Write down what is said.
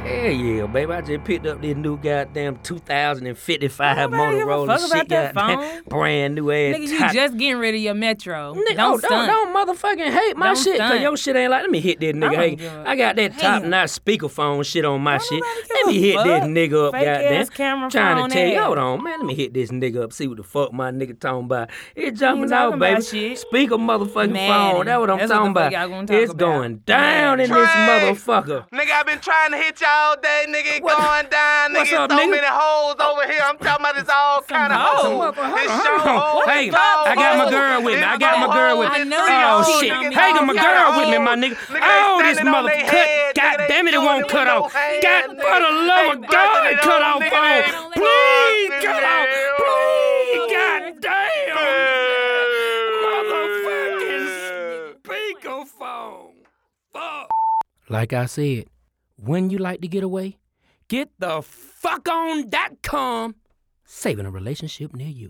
Hell yeah, baby. I just picked up this new goddamn 2055 Nobody give a Motorola fuck shit, about that goddamn phone. brand new ass. Nigga, you just getting rid of your Metro. Nigga, Don't stunt. don't motherfucking hate my Don't shit, cause stunt. your shit ain't like. Let me hit this nigga. don't Hey, give a I got that damn. top-notch speakerphone shit on my Don't shit. nobody give Let me a hit this fuck. nigga up, Fake goddamn. ass camera Trying phone to tell you, ass. hold on, man. Let me hit this nigga up, see what the fuck my nigga talking about. It's ain't jumping out, talking baby. about shit. Speaker motherfucking Madden. phone. That's what I'm That's what talking the fuck about. y'all gonna talk It's about. going down in Madden. this Trey! motherfucker. Nigga, I been trying to hit you all day, nigga. It What? going down, What's nigga. up, So nigga? many hoes over here. I'm talking about it's all kind of hoes? hoes. It's Hold show on. hoes. Hey, it's dog I got my hoes, girl with me. I it's got my bum girl with hoes, me. I it's know street you Oh hoes, shit. cheating on nigga, me. Hey, got all my kind of girl with me, hoes. my nigga. Nigga, they Oh, this standing on mother they cut. head, God nigga, they damn it, it doing won't it cut with off. no hands, God, nigga. for the love of They God, busting it cut on, off nigga, phone. they Please, busting cut it off. on. Please, god damn. Motherfucking speakerphone. Fuck. Like I said, when you like to get away, get the fuck on .com. Saving a relationship near you.